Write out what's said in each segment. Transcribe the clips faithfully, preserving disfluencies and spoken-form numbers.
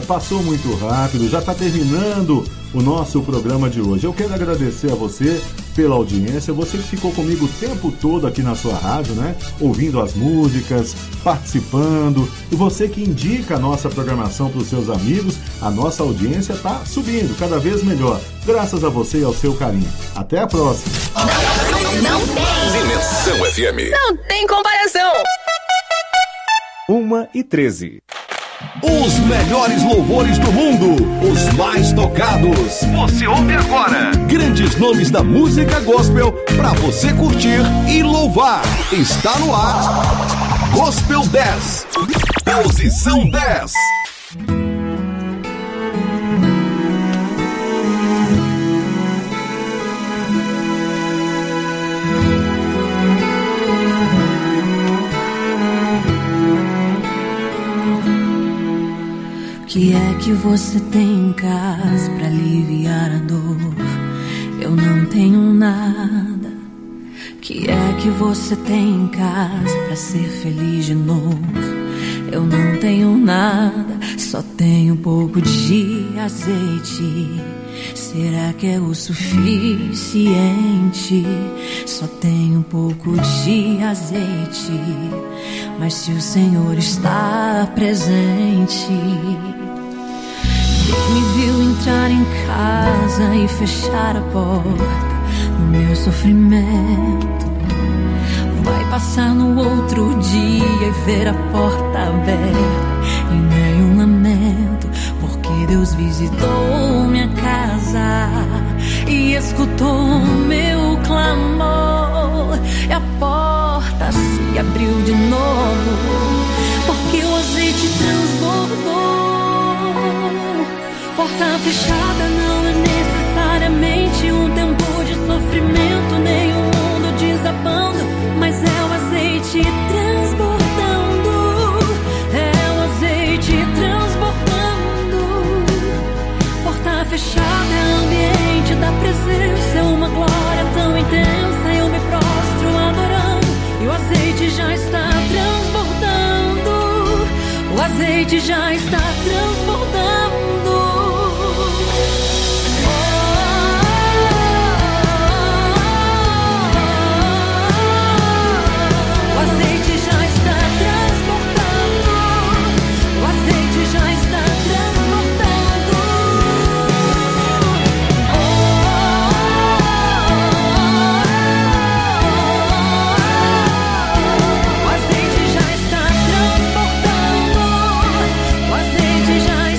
passou muito rápido, já está terminando o nosso programa de hoje. Eu quero agradecer a você pela audiência, você que ficou comigo o tempo todo aqui na sua rádio, né? Ouvindo as músicas, participando, e você que indica a nossa programação para os seus amigos. A nossa audiência está subindo cada vez melhor, graças a você e ao seu carinho. Até a próxima. Não, não tem. Dimensão F M. Não tem comparação. uma e treze. Os melhores louvores do mundo, os mais tocados. Você ouve agora. Grandes nomes da música gospel pra você curtir e louvar. Está no ar. Gospel dez. Posição dez. O que é que você tem em casa pra aliviar a dor? Eu não tenho nada. O que é que você tem em casa pra ser feliz de novo? Eu não tenho nada, só tenho um pouco de azeite. Será que é o suficiente? Só tenho um pouco de azeite. Mas se o Senhor está presente, quem me viu entrar em casa e fechar a porta no meu sofrimento, vai passar no outro dia e ver a porta aberta e nenhum lamento, porque Deus visitou minha casa e escutou meu clamor, e a porta se abriu de novo, porque o azeite transbordou. Porta fechada não é necessariamente um tempo de sofrimento, nem um mundo desabando, mas é o azeite transbordando, é o azeite transbordando. Porta fechada é ambiente da presença, é uma glória tão intensa, eu me prostro adorando, e o azeite já está transbordando, o azeite já está transbordando. Já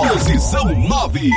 Posição nove.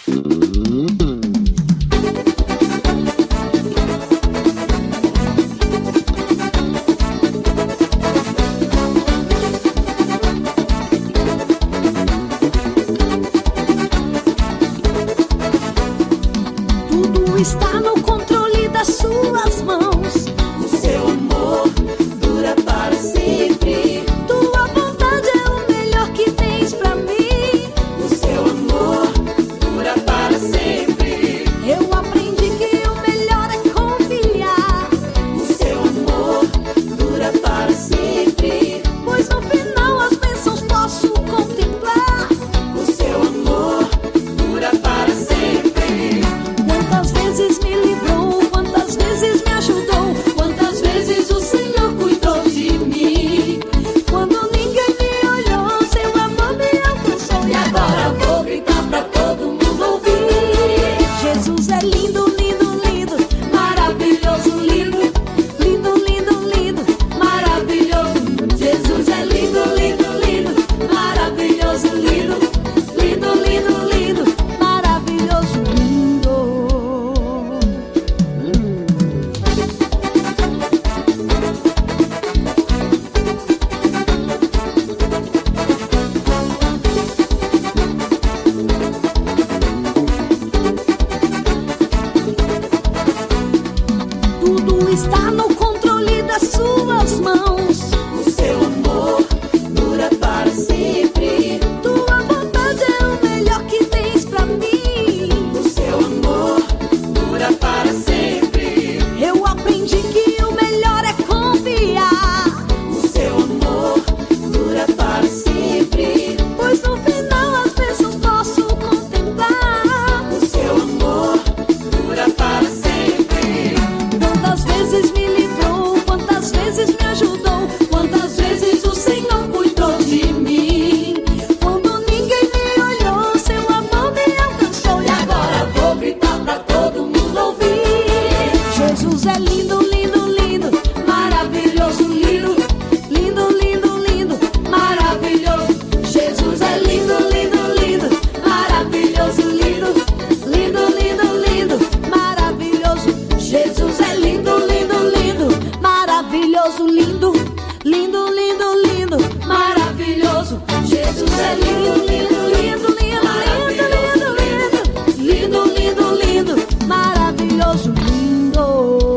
Tudo está no controle das suas mãos. O seu amor dura para sempre. Tua vontade é o melhor que tens pra mim. O seu amor dura para sempre. Eu aprendi que o melhor é confiar. O seu amor dura para sempre. Pois no final as bênçãos posso contemplar. O seu amor dura para sempre. Quantas vezes me livrou, quantas vezes me ajudou, quantas vezes o Senhor cuidou de mim. Quando ninguém me olhou, seu amor me alcançou. E agora vou gritar pra todo mundo ouvir. Jesus é lindo, lindo, lindo, maravilhoso, lindo. Lindo, lindo, lindo, maravilhoso. Jesus é lindo, lindo, lindo, maravilhoso, lindo. Lindo, lindo, lindo, maravilhoso, lindo. Tudo está no controle das suas mãos. O seu amor dura para sempre. Tua vontade é o melhor que tens pra mim. O seu amor dura para sempre. Eu aprendi que o melhor é confiar. O seu amor dura para sempre. Pois no final as bênçãos posso contemplar. O seu amor dura para sempre. Quantas vezes me livrou, quantas vezes me ajudou, quantas vezes o Senhor cuidou de mim. Quando ninguém me olhou, seu amor me alcançou. E agora vou gritar pra todo mundo ouvir. Jesus é lindo, lindo, lindo, maravilhoso, lindo. Lindo, lindo, lindo, maravilhoso. Jesus é lindo, lindo, lindo, maravilhoso, lindo. Lindo, lindo, lindo, maravilhoso. Jesus é lindo, lindo, lindo, maravilhoso, lindo. Lindo, lindo, lindo, maravilhoso. Jesus é lindo, lindo, lindo, lindo, lindo, lindo, lindo. Lindo, lindo, lindo, maravilhoso, lindo.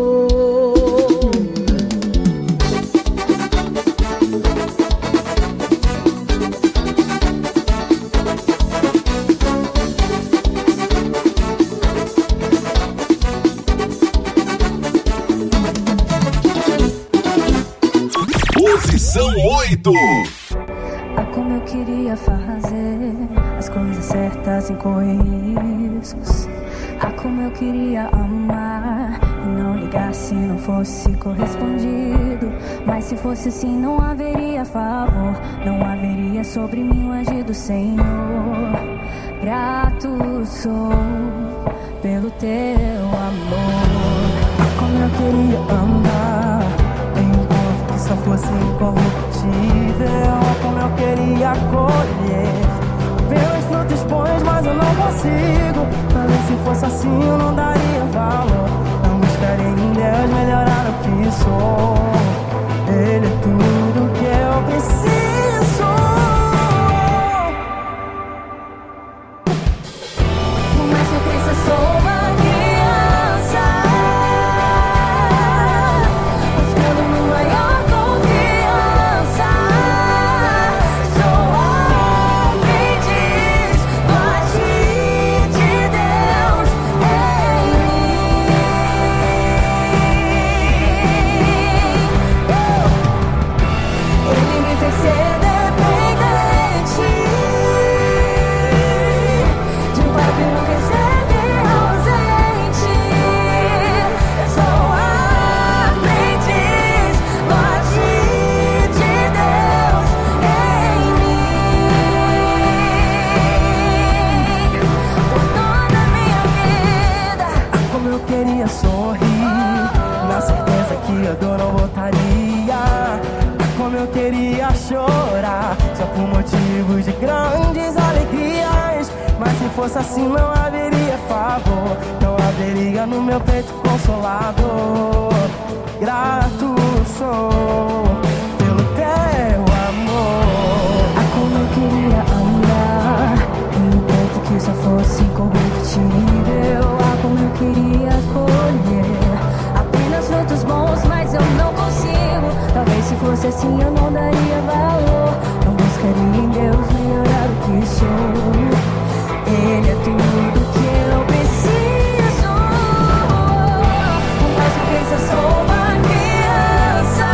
Posição oito. Ah, como eu queria fazer as coisas certas sem correr riscos. Ah, como eu queria amar e não ligar se não fosse correspondido. Mas se fosse assim não haveria favor, não haveria sobre mim o agir do Senhor. Grato sou pelo teu amor. Ah, como eu queria andar em um corpo que só fosse incorruptível. Ah, como eu queria colher pelos frutos bons, mas eu não consigo. Talvez se fosse assim eu não daria valor. Não buscaria em Deus melhorar o que sou. Ele é tudo que eu preciso. Por mais que eu cresça, sou uma criança, buscando uma maior confiança. Sou aprendiz do agir de Deus em mim. Ele me fez ser dependente de um pai que nunca esteve ausente. Eu sou aprendiz do agir de Deus em mim. Por toda a minha vida. Ah, como eu queria sorrir, na certeza que a dor não voltaria. Ah, como eu queria chorar, só por motivos de grandes alegrias. fosse assim não haveria favor, não haveria no meu peito consolador. Grato sou pelo teu amor. Ah, como eu queria amar em um peito que só fosse incorruptível. Ah, como eu queria colher apenas frutos bons, mas eu não consigo. Talvez se fosse assim eu não daria valor, não buscaria em Deus melhorar o que sou. Ele é tudo que eu preciso. Mas eu penso, eu sou uma criança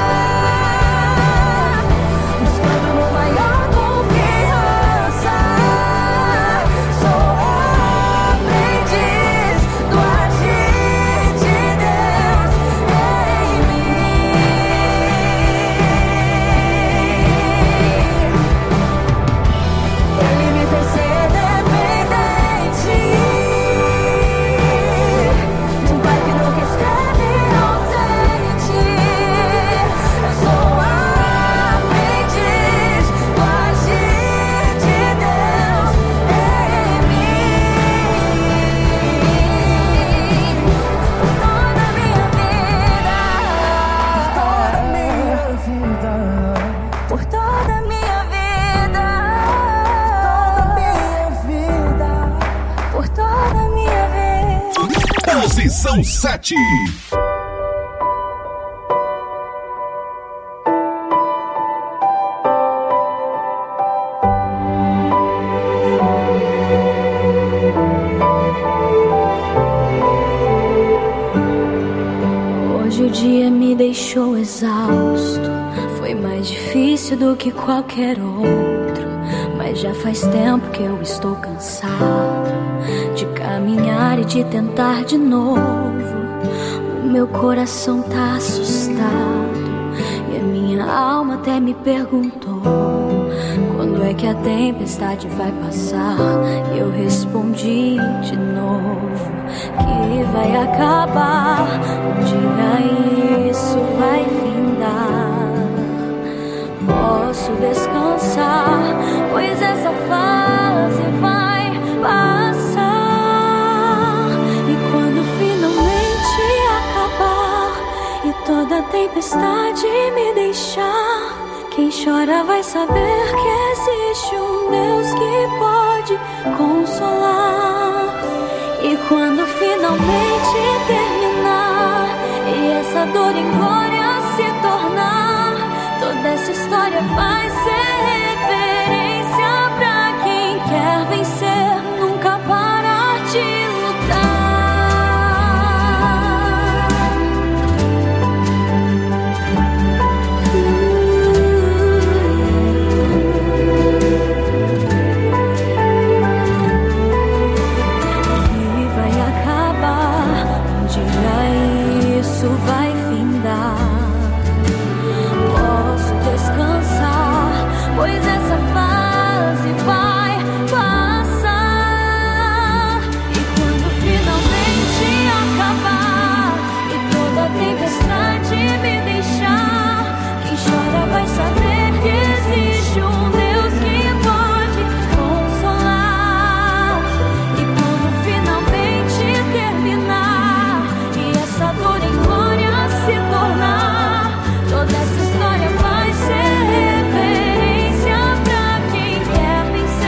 buscando uma maior confiança. Sou aprendiz do agir de Deus em mim. Ele me fez ser dependente de um pai que nunca esteve ausente. Eu sou aprendiz do agir de Deus em mim. Por toda a minha vida, Toda a minha vida, por toda a minha vida, toda a minha vida. por toda a minha vida. Posição sete. Hoje o dia me deixou exausto. Foi mais difícil do que qualquer outro. Mas já faz tempo que eu estou cansado de caminhar e de tentar de novo. O meu coração tá assustado e a minha alma até me perguntou: quando é que a tempestade vai passar? E eu respondi de novo que vai acabar. Um dia isso vai findar. Posso descansar, pois essa fase vai passar. E quando finalmente acabar e toda a tempestade me deixar, quem chora vai saber que existe um Deus que pode consolar. E quando finalmente terminar e essa dor em glória se tornar, toda essa história vai ser referência pra quem quer vencer, nunca parar de lutar. E vai acabar, um dia isso vai findar. Posso descansar, pois essa fase vai passar. E quando finalmente acabar e toda a tempestade me deixar, quem chora vai saber que existe um Deus que pode consolar. E quando finalmente terminar e essa dor em glória se tornar, toda essa história vai ser referência pra quem quer vencer.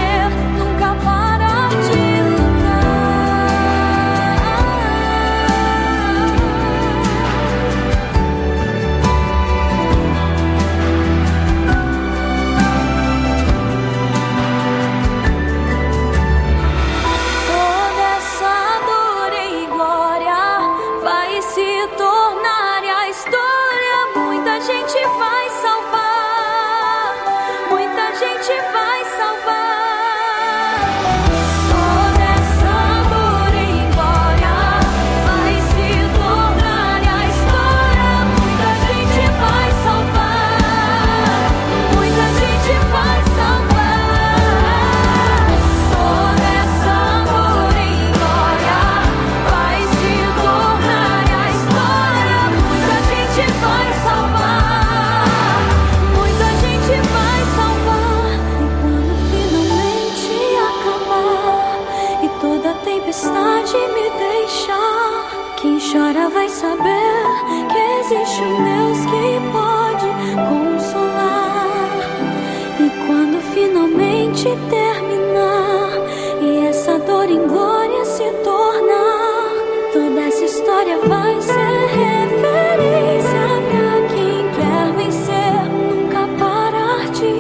existe um Deus que pode consolar. E quando finalmente terminar e essa dor em glória se tornar, toda essa história vai ser referência pra quem quer vencer, nunca parar de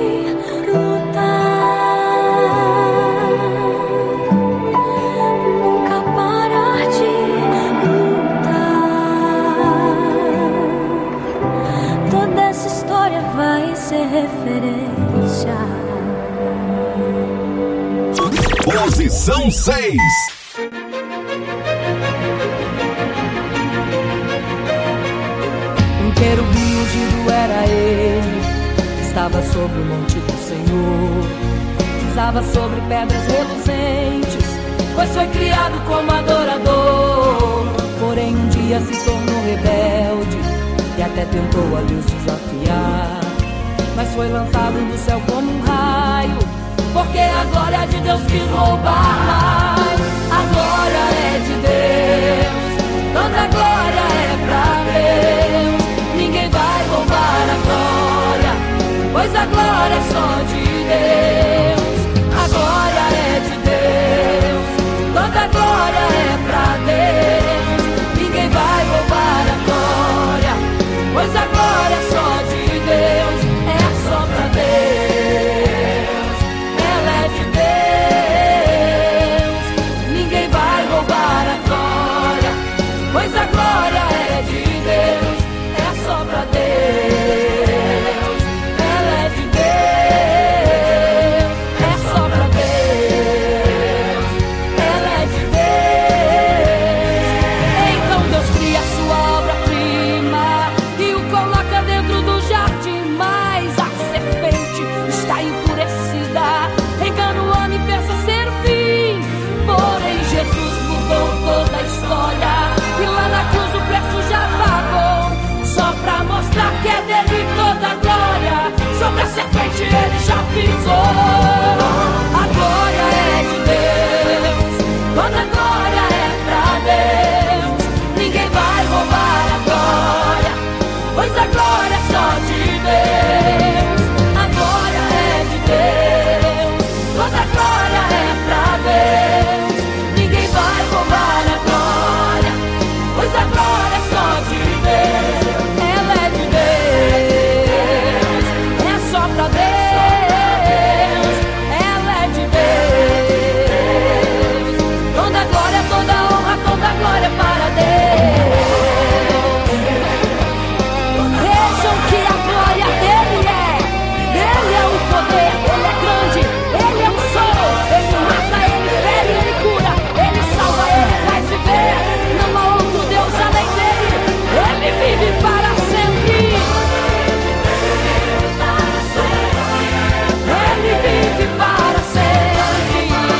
lutar, nunca parar de lutar. Toda essa história vai ser referência. Posição seis. Um querubim ungido era ele, estava sobre o monte do Senhor, pisava sobre pedras reluzentes, pois foi criado como adorador. Porém um dia se tornou rebelde e até tentou a Deus desafiar, mas foi lançado do céu como um raio, porque a glória de Deus quis roubar mais. A glória é de Deus, toda glória é pra Deus. Ninguém vai roubar a glória, pois a glória é só de Deus. A glória é de Deus, toda glória é pra Deus. Ninguém vai roubar a glória, pois a glória é só de Deus. É só pra Deus, ela é de Deus. Ninguém vai roubar a glória, pois a glória é de Deus. É só pra Deus, ela é de Deus. É só pra Deus, ela é de Deus. Então Deus cria sua obra-prima e o coloca dentro do jardim, mas a serpente está enfurecida, engana o homem e pensa ser o fim. Porém Jesus mudou toda a história e lá na cruz o preço já pagou, só pra mostrar que é dele toda a glória. Sobre a serpente ele já pisou. A glória é de Deus, toda a glória é pra Deus. Ninguém vai roubar a glória, pois a glória é só de Deus. A glória é de Deus, toda a glória é pra Deus. Ninguém vai roubar a glória, pois a glória é só de Deus. Ela é de Deus, é só pra Deus. Ela é de Deus, toda a glória, toda a honra, toda a glória para Deus. Vejam que a glória dele é, dele é o poder, ele é grande, ele é o sol, ele mata, ele fere, ele cura, ele salva, ele faz viver. Não há outro Deus além dele, ele vive para sempre. Ele vive para sempre.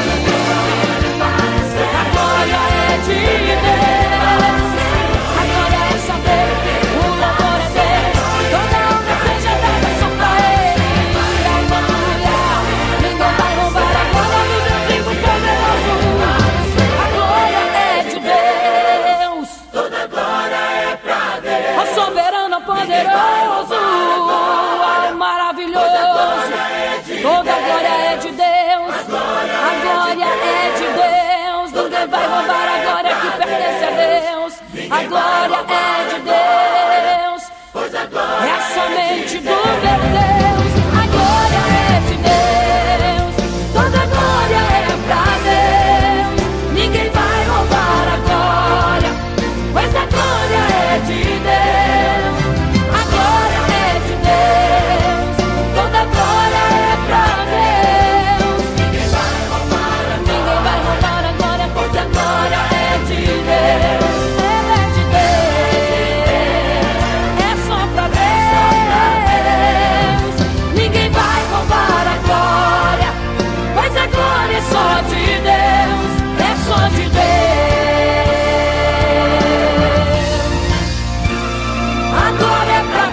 A glória é de Deus, a glória é só dele, o louvor é dele, toda a honra seja dada só pra ele. Aleluia, ninguém vai roubar a glória do Deus vivo poderoso. A glória é de Deus, toda a glória é pra Deus. O soberano poderoso, o maravilhoso. Toda a glória é de Deus, a glória é de Deus. Ninguém vai roubar a glória que pertence a Deus. A glória é de Deus, é somente do meu Deus. A glória é de Deus, toda a glória é pra Deus. Ninguém vai roubar a glória, pois a glória é de Deus. A glória é de Deus, toda a glória é pra Deus. Ninguém vai roubar a glória, ninguém vai roubar a glória, pois a glória é de Deus. Ela é de Deus, é só pra Deus. Ninguém vai roubar a glória, pois a glória é só de Deus, é só de Deus. A glória é pra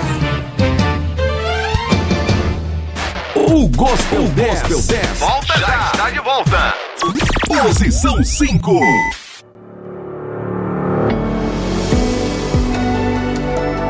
Deus. O Gospel dez volta já está de volta. Posição cinco.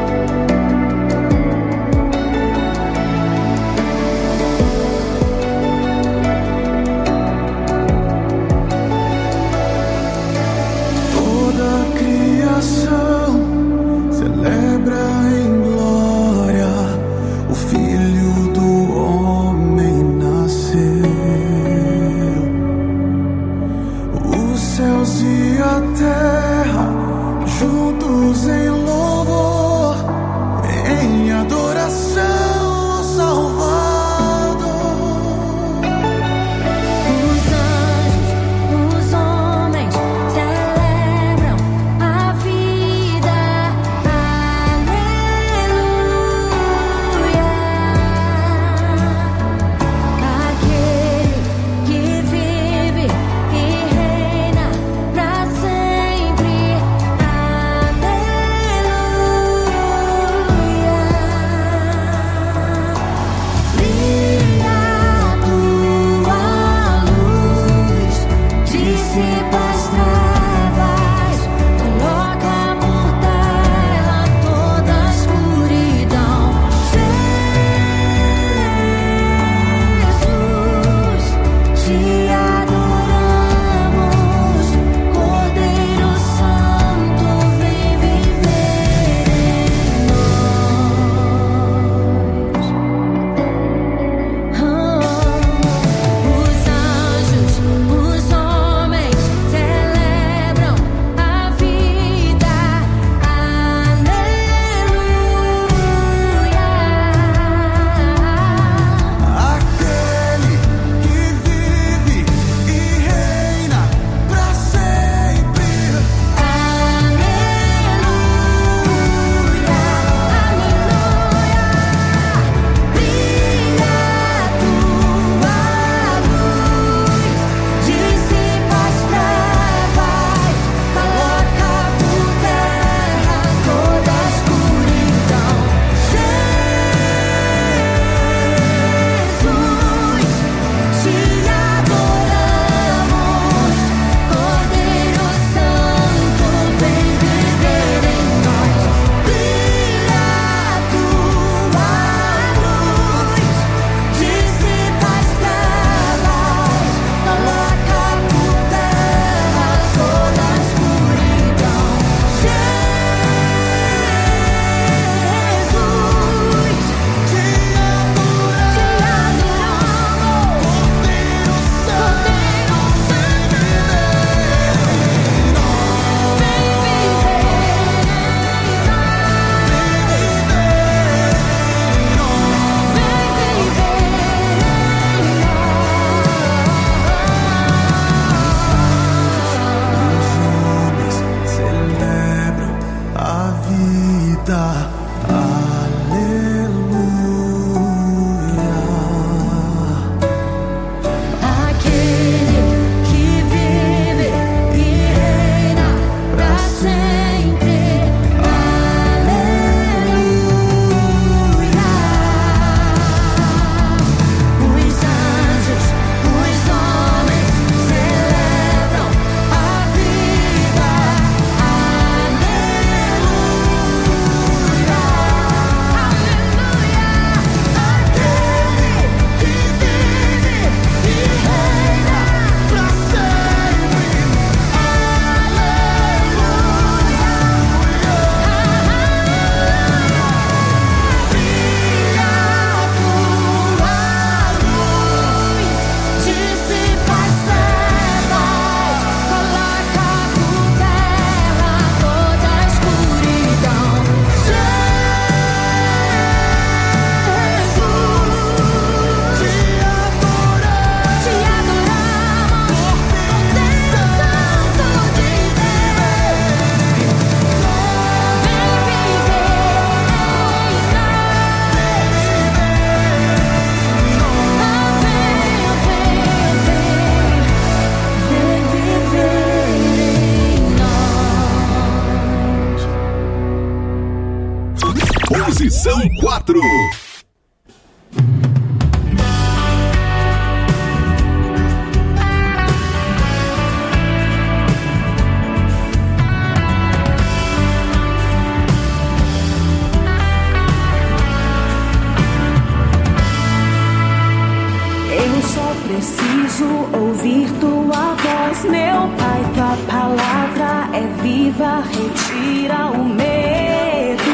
só preciso ouvir tua voz, meu Pai. Tua palavra é viva, retira o medo.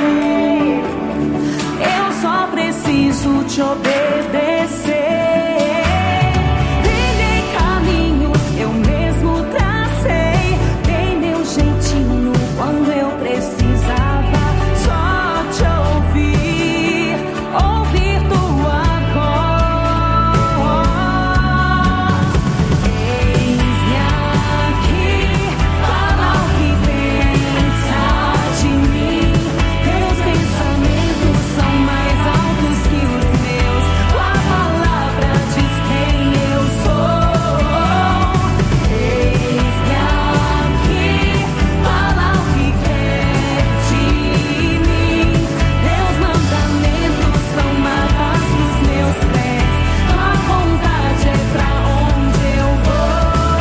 Eu só preciso te obedecer. Trilhei caminhos que eu mesmo tracei, dei meu jeitinho quando eu precisava só te ouvir, ouvir tua voz. Eis-me aqui, fala o que pensa de mim. Teus pensamentos são mais altos que os meus. Tua palavra diz quem eu sou. Eis-me aqui, fala o que quer de mim. Teus mandamentos são mapas pros meus pés. Tua vontade é pra onde eu vou.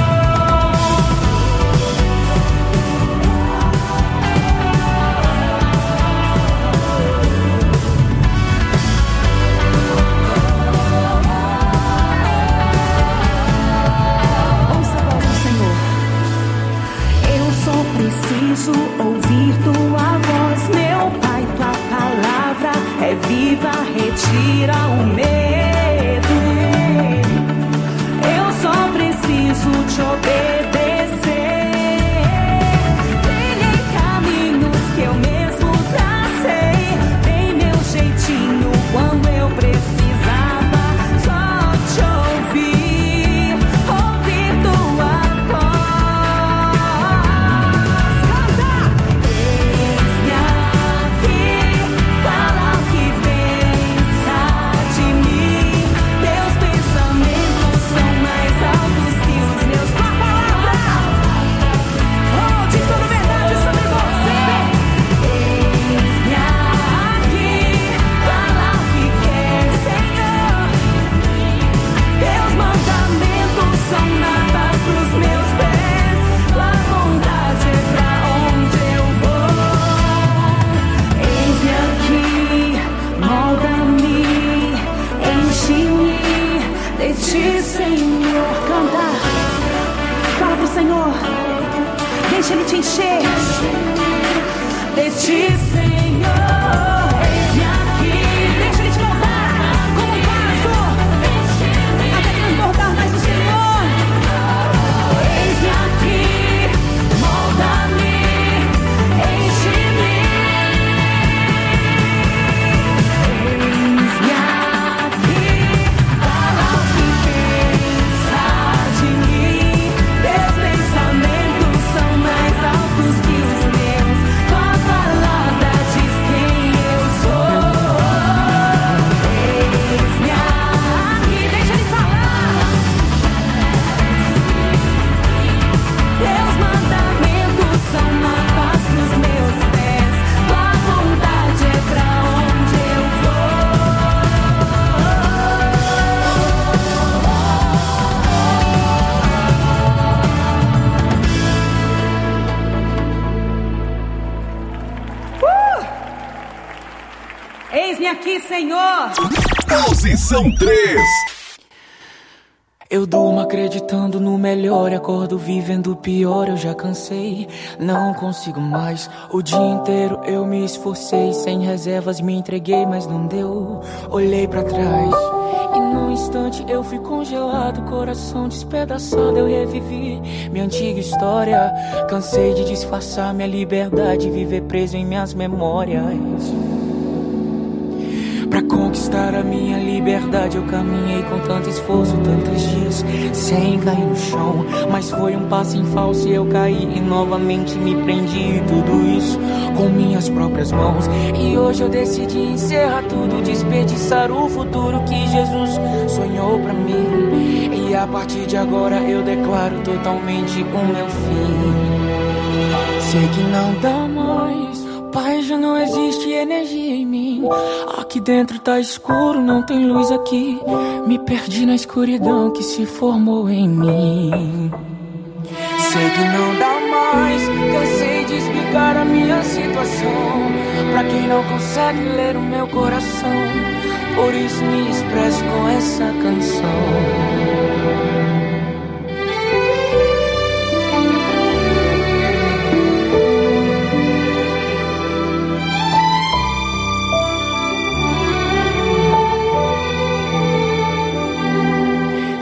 Ouça a voz do Senhor. Eu só preciso ouvir tua voz, meu Pai. Tua palavra é viva, retira o medo. Eu só preciso te obedecer. Trilhei caminhos que eu mesmo tracei, dei meu jeitinho quando eu precisava só te ouvir, ouvir tua voz. Canta! Eis-me aqui, fala o que pensa de mim. Teus pensamentos são mais altos que os meus. Tua palavra, oh, diz toda a verdade sobre você. Eis-me aqui, fala o que quer, Senhor. Teus mandamentos são nadas pros meus pés. Tua vontade é pra onde eu vou. Eis-me aqui, molda-me, enche-me de ti, Senhor. Canta, fala pro Senhor, deixa Ele te encher de ti, Senhor. Eis-me aqui, deixa Ele te moldar como um vaso, até transbordar mais do Senhor. Eis-me aqui, molda-me, enche-me. Eis-me aqui, fala o que pensa de mim. Teus pensamentos são mais altos que os meus. Tua palavra diz quem eu sou. Eis-me aqui, deixa Ele falar. Teus mandamentos são mapas pros meus pés. Tua vontade é pra onde eu vou. Uh! Eis-me aqui, Senhor. Posição três. Eu durmo acreditando no melhor e acordo vivendo o pior. Eu já cansei, não consigo mais. O dia inteiro eu me esforcei, sem reservas me entreguei, mas não deu. Olhei pra trás e num instante eu fui congelado, coração despedaçado. Eu revivi minha antiga história. Cansei de disfarçar minha liberdade, viver preso em minhas memórias. Pra conquistar a minha liberdade eu caminhei com tanto esforço, tantos dias sem cair no chão. Mas foi um passo em falso e eu caí e novamente me prendi. Tudo isso com minhas próprias mãos. E hoje eu decidi encerrar tudo, desperdiçar o futuro que Jesus sonhou pra mim. E a partir de agora eu declaro totalmente o meu fim. Sei que não dá mais, Pai, já não existe energia em mim. Aqui dentro tá escuro, não tem luz aqui. Me perdi na escuridão que se formou em mim. Sei que não dá mais, cansei de explicar a minha situação pra quem não consegue ler o meu coração. Por isso me expresso com essa canção.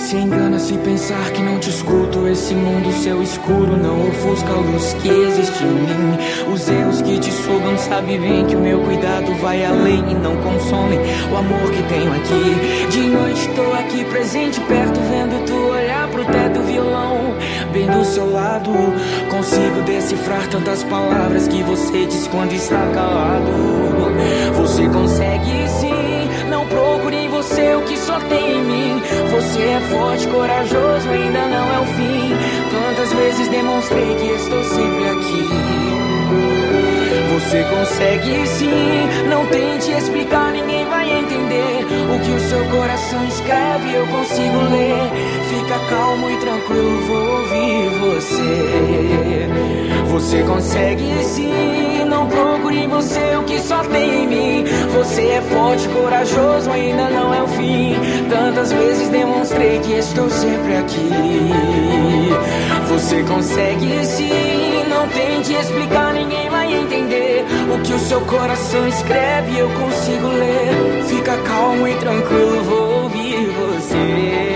se engana se pensar que não te escuto. Esse mundo seu escuro não ofusca a luz que existe em mim. Os erros que te sugam sabe bem que o meu cuidado vai além e não consome o amor que tenho aqui. De noite tô aqui presente, perto, vendo tu olhar pro teto do violão, bem do seu lado. Consigo decifrar tantas palavras que você diz quando está calado. Você consegue sim, não procure em você o que só tem em mim. Você é forte, corajoso, ainda não é o fim. Tantas vezes demonstrei que estou sempre aqui. Você consegue sim, não tente explicar, ninguém vai entender. O que o seu coração escreve eu consigo ler. Fica calmo e tranquilo, vou ouvir você. Você consegue sim, não procure em você o que só tem em mim. Você é forte, corajoso, ainda não é o fim. Tantas vezes demonstrei que estou sempre aqui. Você consegue sim, não tente explicar, ninguém vai entender. O que o seu coração escreve eu consigo ler. Fica calmo e tranquilo, vou ouvir você.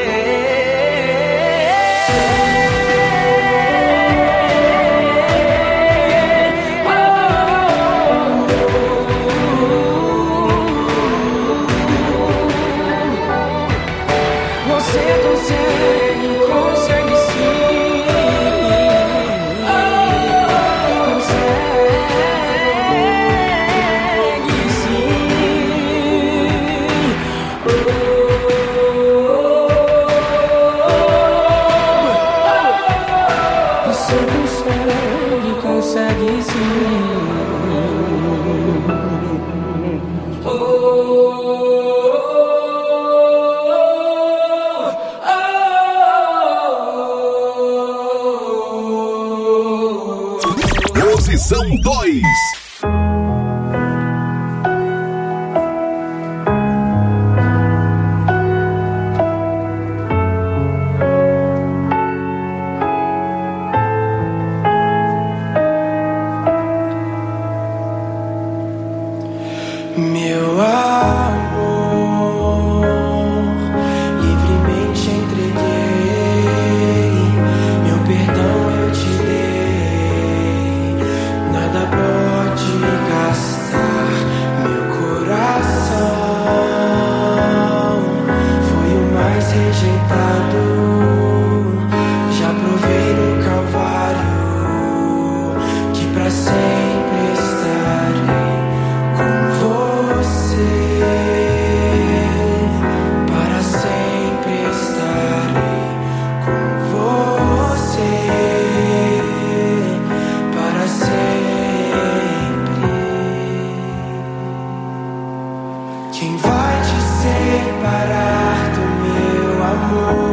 Posição dois. Meu amor, livremente entreguei, meu perdão eu te dei, nada pode gastar meu coração, foi o mais rejeitado, já provei no Calvário, que pra sempre estarei com você, para sempre estarei com você, para sempre. Quem vai te separar do meu amor?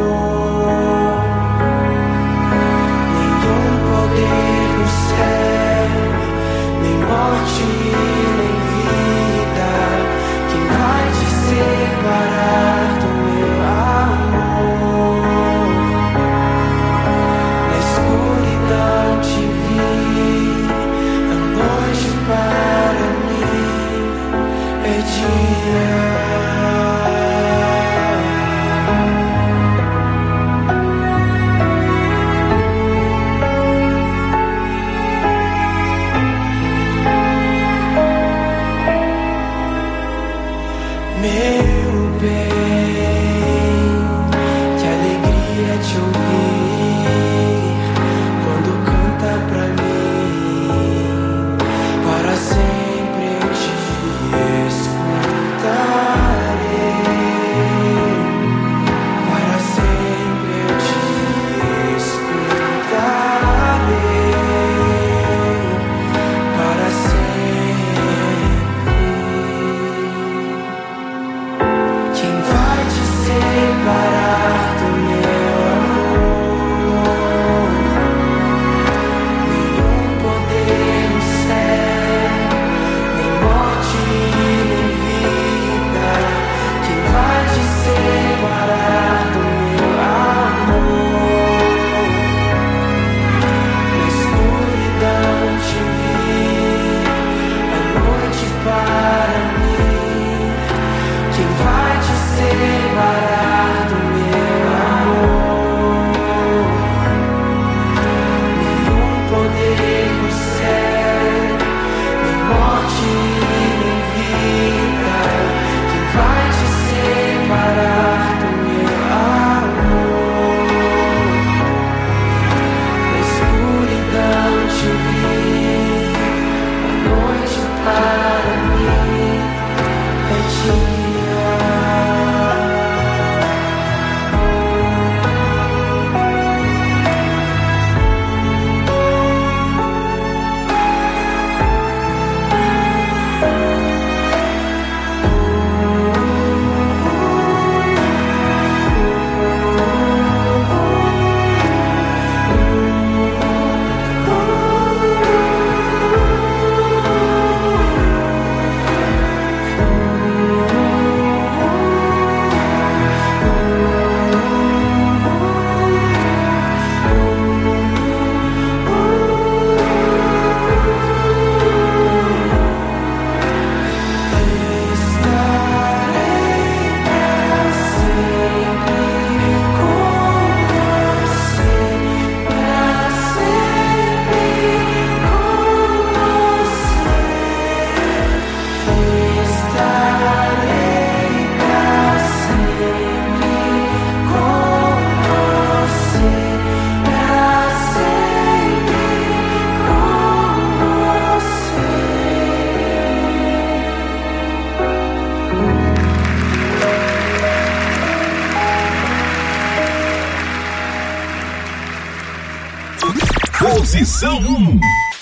Posição um.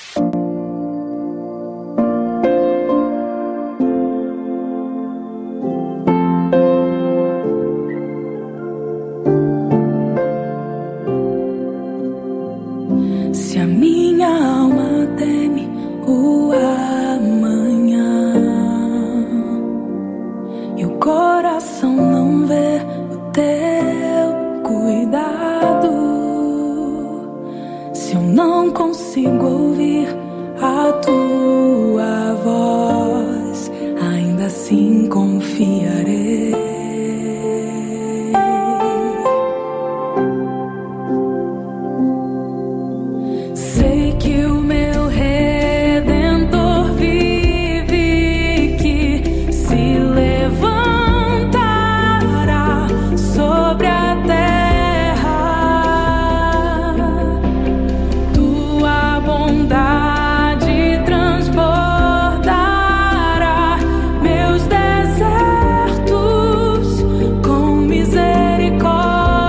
Se a minha alma teme o amanhã e o coração não vê o teu cuidado, se eu não consigo ouvir a tua voz, ainda assim confiarei. Sei que o meu Redentor vive, que se levantará sobre a terra. Tua bondade transbordará meus desertos com misericórdia.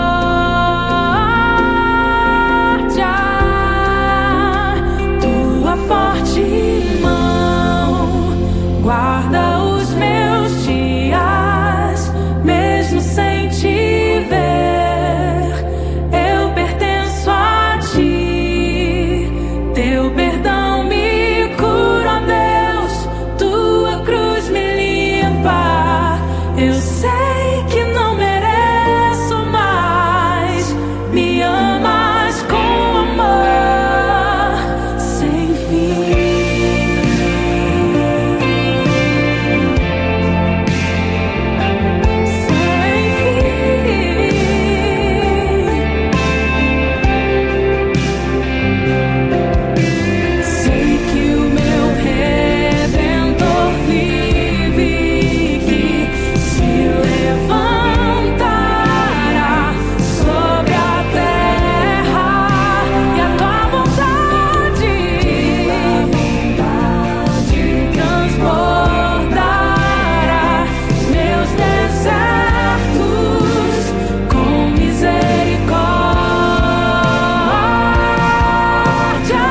Tua forte mão guarda os meus dias, mesmo sem te ver. Eu pertenço a ti, teu perdão me cura, Deus, tua cruz me limpa. Eu sei que não mereço, mas me amas com amor sem fim. Sem fim. Sei que o meu Redentor vive, que se levantará sobre a terra, e a tua vontade transbordará meus desertos com misericórdia.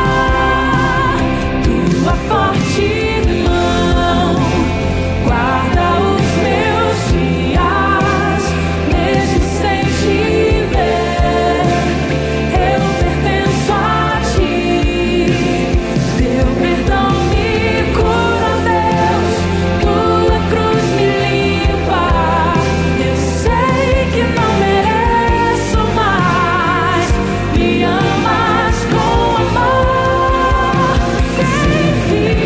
Tua forte mão guarda os meus dias, mesmo sem te ver. Eu pertenço a ti, teu perdão me cura, Deus, tua cruz me limpa. Eu sei que não mereço, mas me amas com amor sem fim.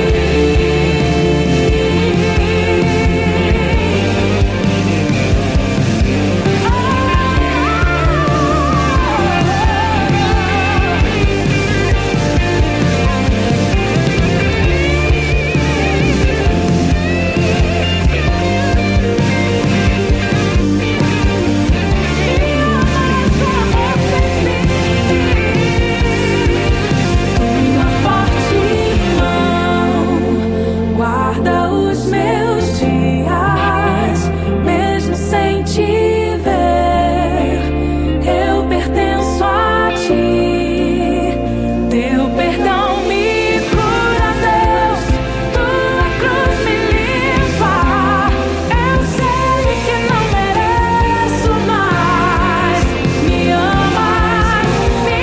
Tua forte mão guarda os meus dias, mesmo sem te ver. Eu pertenço a ti, teu perdão me cura, Deus, tua cruz me limpa. Eu sei que não mereço, mas me amas, me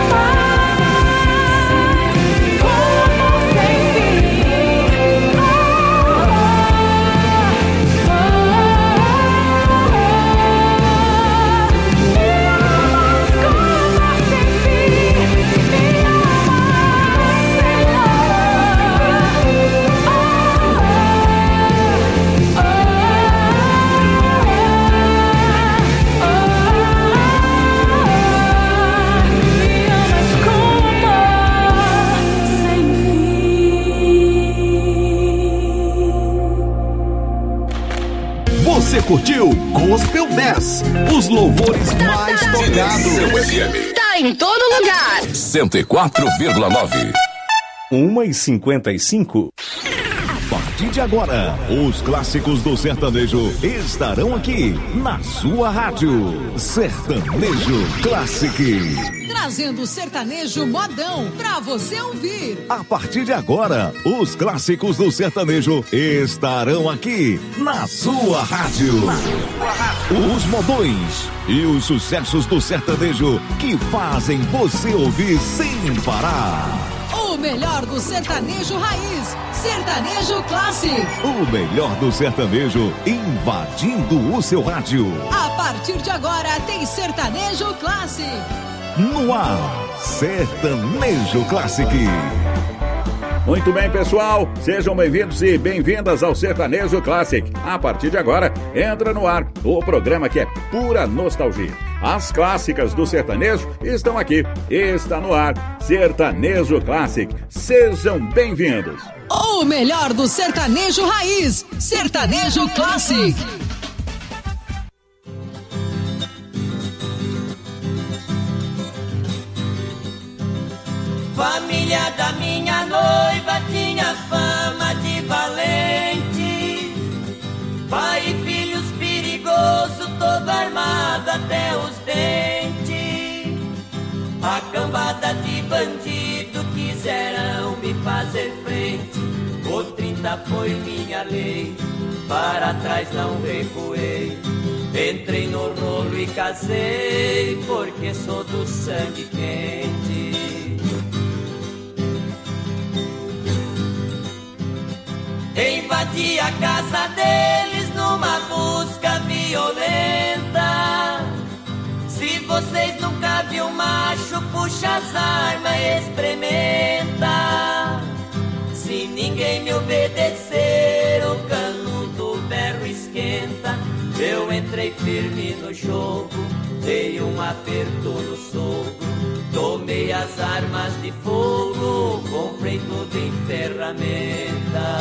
amas com amor sem fim. Oh, oh, oh, me amas com amor sem fim. Me amas, Você curtiu Gospel dez, os louvores mais tocados. Tá em todo lugar. cento e quatro vírgula nove. uma e cinquenta e cinco. A partir de agora, os clássicos do sertanejo estarão aqui na sua rádio. Sertanejo Classic. trazendo o sertanejo modão pra você ouvir. A partir de agora, os clássicos do sertanejo estarão aqui na sua rádio. Os modões e os sucessos do sertanejo que fazem você ouvir sem parar. O melhor do sertanejo raiz, Sertanejo Classic. O melhor do sertanejo invadindo o seu rádio. A partir de agora tem Sertanejo Classic. No ar, Sertanejo Classic. Muito bem, pessoal, sejam bem-vindos e bem-vindas ao Sertanejo Classic. A partir de agora, entra no ar o programa que é pura nostalgia. As clássicas do sertanejo estão aqui, está no ar, Sertanejo Classic. Sejam bem-vindos. O melhor do sertanejo raiz, Sertanejo Classic. Família da minha noiva tinha fama de valente, pai e filhos perigoso, todo armado até os dentes. A cambada de bandido quiseram me fazer frente, o trinta foi minha lei, para trás não recuei. Entrei no rolo e casei, porque sou do sangue quente. Invadi a casa deles numa busca violenta. Se vocês nunca viram macho, puxa as armas e experimenta. Se ninguém me obedecer, o cano do berro esquenta. Eu entrei firme no jogo, dei um aperto no sogro. Tomei as armas de fogo, comprei tudo em ferramenta.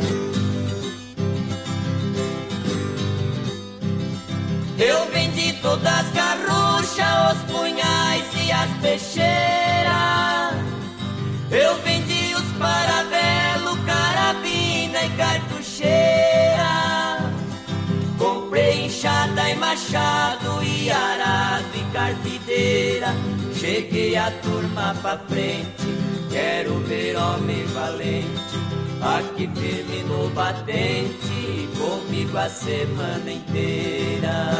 Eu vendi todas as garruchas, os punhais e as peixeiras. Eu vendi os parabelos, carabina e cartucheira. Comprei enxada e machado, e arado e carpideira. Cheguei a turma pra frente, quero ver homem valente. Aqui firme no batente, comigo a semana inteira.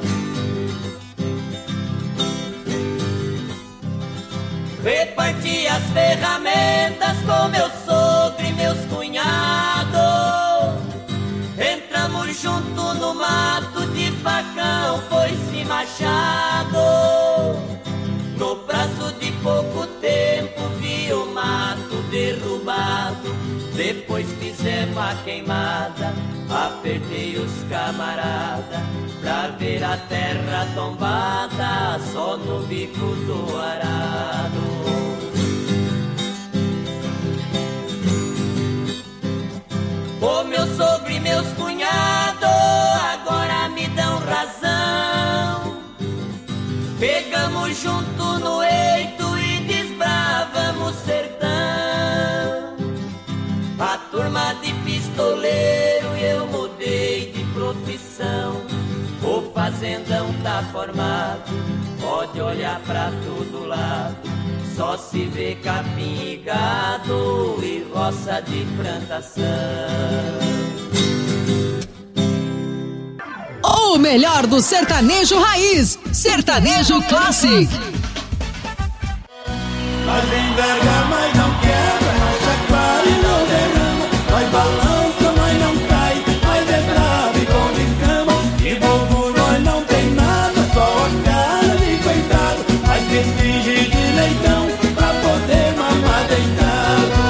Reparti as ferramentas com meu sogro e meus cunhados. Entramos junto no mato, de facão, foice e machado. No prazo de pouco tempo vi o mato derrubado. Depois fizemos a queimada, apertei os camarada, pra ver a terra tombada, só no bico do arado. O meu sogro e meus cunhados agora me dão razão. Pegamos junto no eito e desbravamos o sertão. A turma de pistoleiro eu mudei de profissão. O fazendão tá formado, pode olhar pra todo lado. Só se vê capim e gado e roça de plantação. O melhor do sertanejo raiz, Sertanejo Classic. Nós enverga, mas não quebra, nós chacoalha e não derrama. Nós balança, mas não cai, nós é bravo e bom de cama. E bobo nós não tem nada, só a cara de coitado. Nós vestige de leitão pra poder mamar deitado.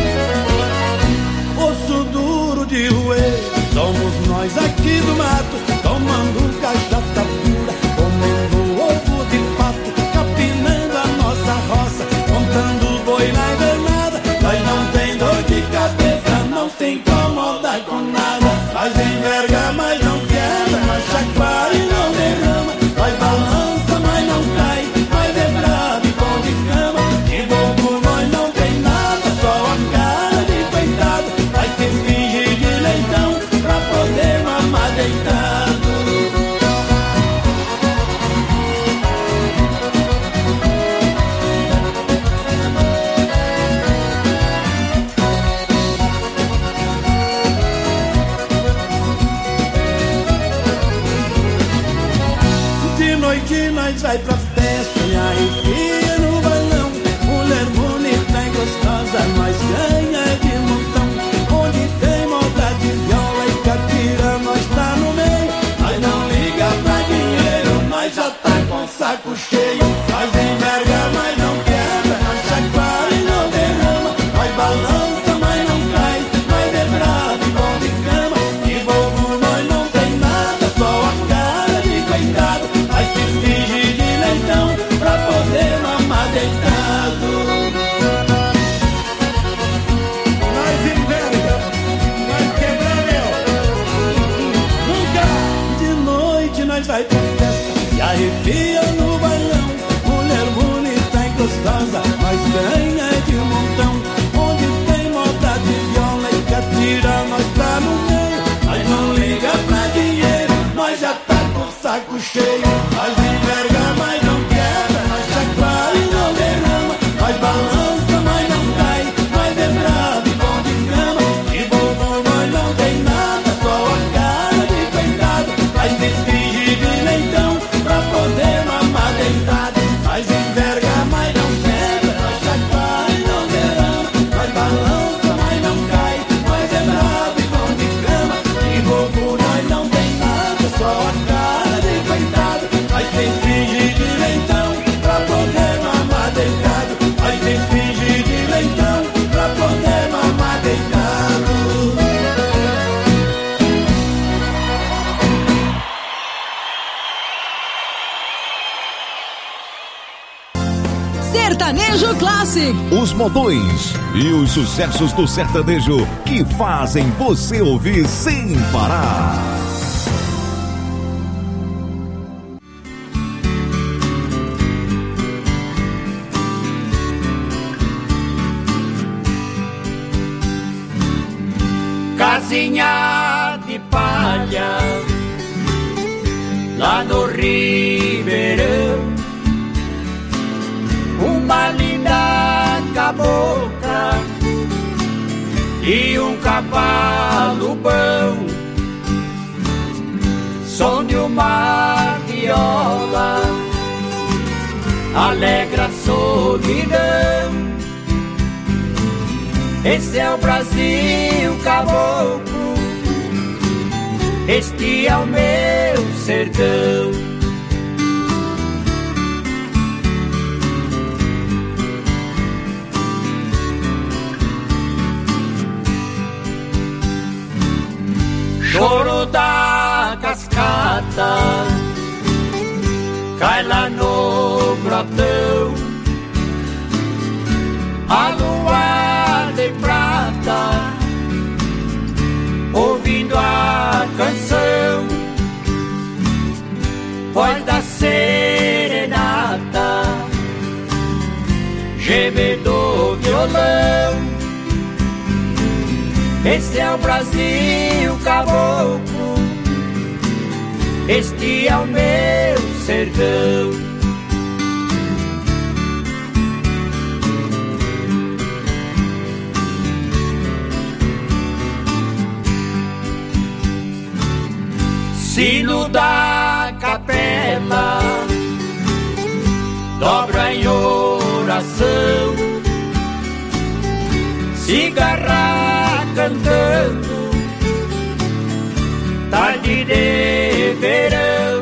Osso duro de roer, somos nós aqui do mato, tomando cachaça pura, comendo ovo de pato, capinando a nossa roça, montando boi na invernada. Nós não tem dor de cabeça, não se incomoda com nada. Nós enverga, mas não quebra, nós chacoalha e não derrama. Nós balança, mas não cai, nós é bravo e bom de cama. nós vai pra festa e arrepia no balão. Mulher bonita e gostosa, nós ganha de montão. Onde tem moda de viola e catira, nós tá no meio. Nós não liga pra dinheiro, nós já tá com o saco cheio. Nós enverga, mas não quebra, nós chacoalha e não derrama. Nós balança, mas não cai, nós é bravo e bom de cama. De bobo nós não tem nada, só a cara de coitado. Nós se finge de leitão pra poder mamar deitado. Nós enverga, nós quebra, meu. Nunca! De noite nós vai pra festa e arrepia no bailão. Mulher bonita e gostosa, nós ganha de montão. Onde tem moda de viola e catira, nós tá no meio. Nós não liga pra dinheiro, nós já tá com o saco cheio. Nós enverga, mas não quebra, nós chacoalha e não derrama. Nós balança, mas não cai, nós é bravo e bom de cama. De bobo nós não tem nada, só a cara de coitado. Nós se finge de leitão pra poder mamar deitado. Nós enverga, mas não quebra, nós chacoalha e não derrama. Nós balança, mas não cai, nós é bravo e bom de cama. De bobo nós não tem nada, só a cara de coitado. Nós se finge de leitão pra poder mamar deitado. Nós se finge de leitão pra poder mamar deitado. Sertanejo Classic. Os modões e os sucessos do sertanejo que fazem você ouvir sem parar. Casinha de palha lá no Ribeirão, uma linda cabocla e um cavalo bom, som de uma viola alegra a solidão. Esse é o Brasil caboclo, este é o meu sertão. Choro da cascata cai lá no grotão, a lua de prata ouvindo a canção, voz da serenata, geme do violão. Esse é o Brasil caboclo, este é o meu sertão. Sino da capela dobra em oração, cigarra cantando, tarde de verão,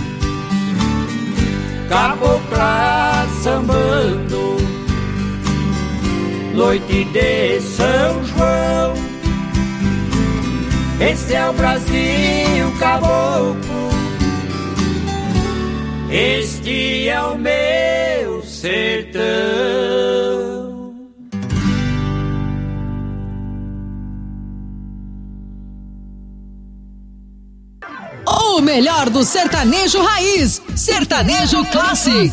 cabocla sambando, noite de São João. Esse é o Brasil caboclo, este é o meu sertão. O melhor do sertanejo raiz, Sertanejo Classic.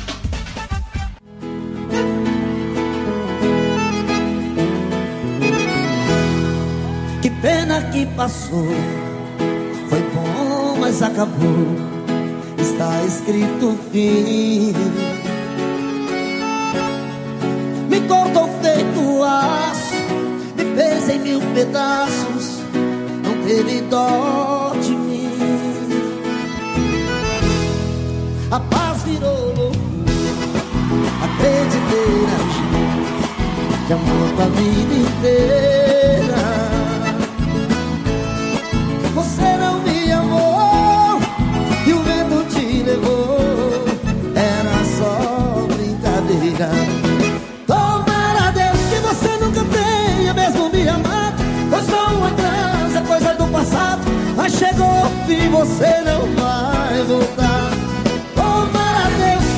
Que pena que passou, foi bom, mas acabou. Está escrito fim. Me cortou feito aço, me fez em mil pedaços, não teve dó de mim. A paz mas virou loucura. Acreditei na gente de amor pra vida inteira.